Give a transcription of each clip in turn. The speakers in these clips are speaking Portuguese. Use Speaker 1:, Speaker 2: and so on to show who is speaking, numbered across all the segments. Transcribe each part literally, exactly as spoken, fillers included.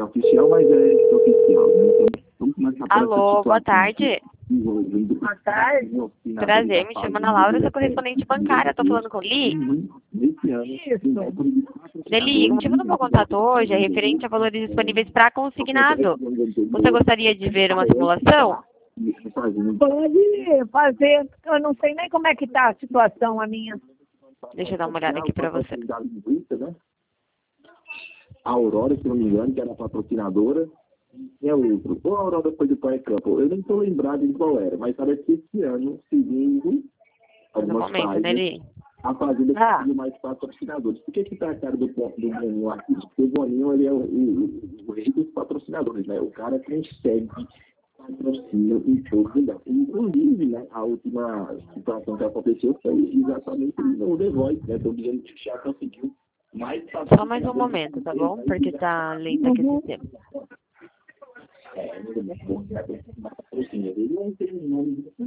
Speaker 1: oficial, mas é extraoficial, né? Então, vamos começar por
Speaker 2: Alô, boa tarde.
Speaker 1: Envolvendo
Speaker 3: Boa tarde.
Speaker 2: Prazer, me chamo Ana Laura, sou correspondente bancária. Estou falando com o Li.
Speaker 1: Nesse ano,
Speaker 2: Deli, o motivo do meu contato hoje é referente a valores disponíveis para consignado. Você gostaria de ver uma simulação?
Speaker 3: Pode fazer, eu não sei nem como é que está a situação a minha.
Speaker 2: Deixa eu dar uma olhada aqui para você.
Speaker 1: A Aurora, se não me engano, que era a patrocinadora, e a outro. Ou a Aurora foi do Pai Campo. Eu nem estou lembrado de qual era, mas parece que esse ano, seguindo algumas
Speaker 2: momento,
Speaker 1: páginas,
Speaker 2: Deli.
Speaker 1: a Fazenda
Speaker 3: Ah.
Speaker 1: conseguiu mais patrocinadores. Por que que tá a cara do, do Boninho aqui? Porque o Boninho, ele é o, o, o rei dos patrocinadores, né? O cara consegue patrocínio em todo lugar. Inclusive, né, a última situação que aconteceu foi exatamente no The Voice, né? Então, dizendo que já conseguiu mais patrocinadores.
Speaker 2: Só mais um momento, tá bom? Porque tá lento aqui o sistema.
Speaker 1: É, ele é bom, né? Patrocínio. Ele não tem nome de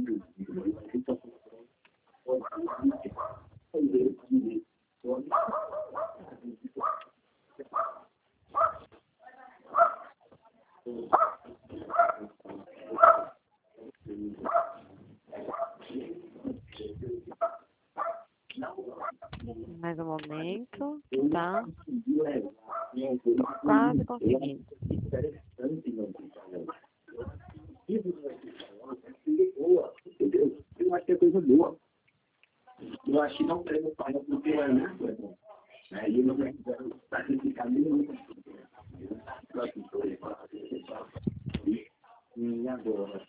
Speaker 2: Mais um momento, tá? Quase conseguindo.
Speaker 1: Entendeu? Eu acho que é coisa boa. Eu acho que não queremos pagar porque é muito bom. Aí não vai sacrificar nenhum. E agora?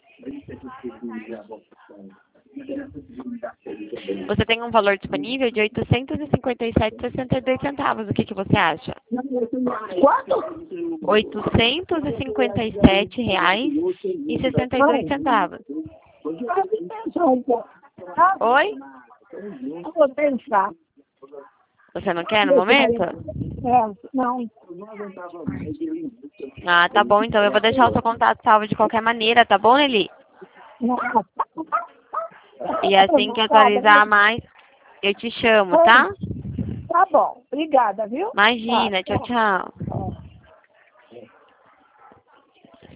Speaker 2: Você tem um valor disponível de oitocentos e cinquenta e sete reais e sessenta e dois centavos. O que que você acha?
Speaker 3: Quanto?
Speaker 2: oitocentos e cinquenta e sete reais e sessenta e dois centavos.
Speaker 3: Pode pensar um pouco. Tá?
Speaker 2: Oi?
Speaker 3: Eu vou pensar.
Speaker 2: Você não quer no momento?
Speaker 3: É, não.
Speaker 2: Ah, tá bom. Então eu vou deixar o seu contato salvo de qualquer maneira, tá bom, Nelly?
Speaker 3: Não.
Speaker 2: E assim que atualizar mais, eu te chamo, tá?
Speaker 3: Tá bom. Obrigada, viu?
Speaker 2: Imagina.
Speaker 3: Tá,
Speaker 2: Tchau, tchau.